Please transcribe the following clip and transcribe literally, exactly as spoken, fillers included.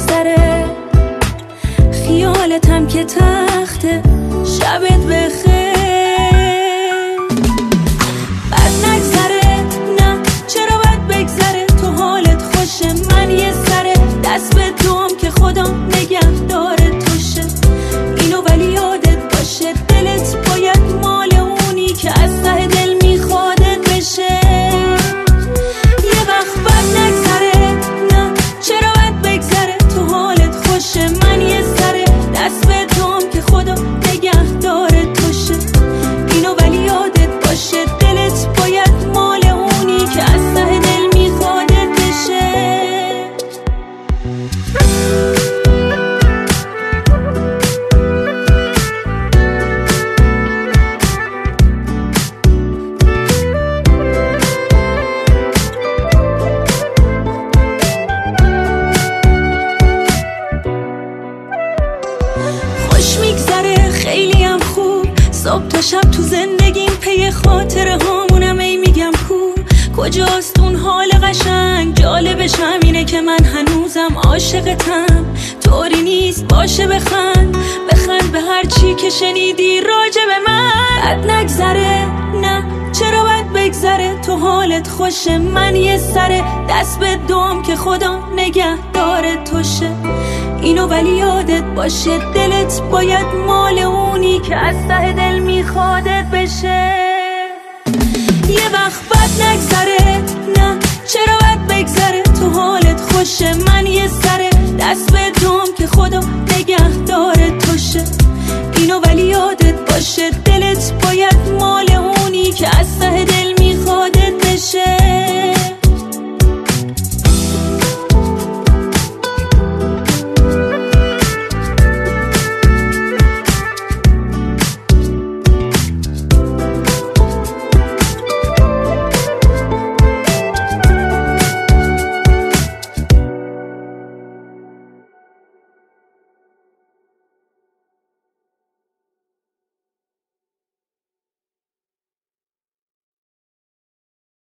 نگذره، خیالتم که تخته، شبت بخیر. بد نگذره، نه چرا بد بگذره، تو حالت خوشه، من یه سره دست به توام که خدا نگهدار توشه. اینو ولی یادت باشه، دلت باید مال اونی که از ته دل میخوادت بشه. یه وقت بد نگذره، نه چرا بد بگذره، تو حالت خوشه، من یه سره دست به توام که خدا نگهدار توشه. اینو ولی یادت باشه، دلت باید مال اونی که از ته دل میخوادت بشه. خوش میگذره خیلی هم خوب، صبح تا شب تو زندگیم پی خاطره هامونم، ای میگم کو کجاست اون حال قشنگ. جالبش همینه که من هنوزم عاشقتم، طوری نیست باشه بخند بخند به هر چی که شنیدی راجع به من. بد نگذره، نه چرا بد بگذره، تو حالت خوشه، من یه سره دست به دوام که خدا نگهدار توشه. اینو ولی یادت باشه، دلت باید مال اونی که از ته دل میخوادت بشه. یه وقت بد نگذره، نه چرا بد بگذره، تو حالت خوشه، من یه سره دست به دوام که خدا نگهدار توشه. اینو ولی یادت باشه،